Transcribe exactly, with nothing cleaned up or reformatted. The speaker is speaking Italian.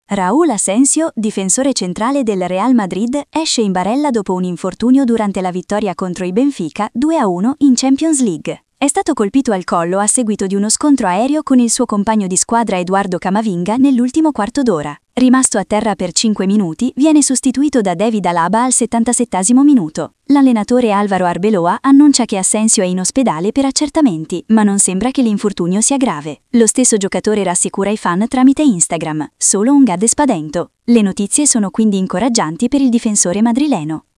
Raúl Asensio, difensore centrale del Real Madrid, esce in barella dopo un infortunio durante la vittoria contro i Benfica due a uno in Champions League. È stato colpito al collo a seguito di uno scontro aereo con il suo compagno di squadra Eduardo Camavinga nell'ultimo quarto d'ora. Rimasto a terra per cinque minuti, viene sostituito da David Alaba al settantasettesimo minuto. L'allenatore Álvaro Arbeloa annuncia che Asensio è in ospedale per accertamenti, ma non sembra che l'infortunio sia grave. Lo stesso giocatore rassicura i fan tramite Instagram: solo un gade spavento. Le notizie sono quindi incoraggianti per il difensore madrileno.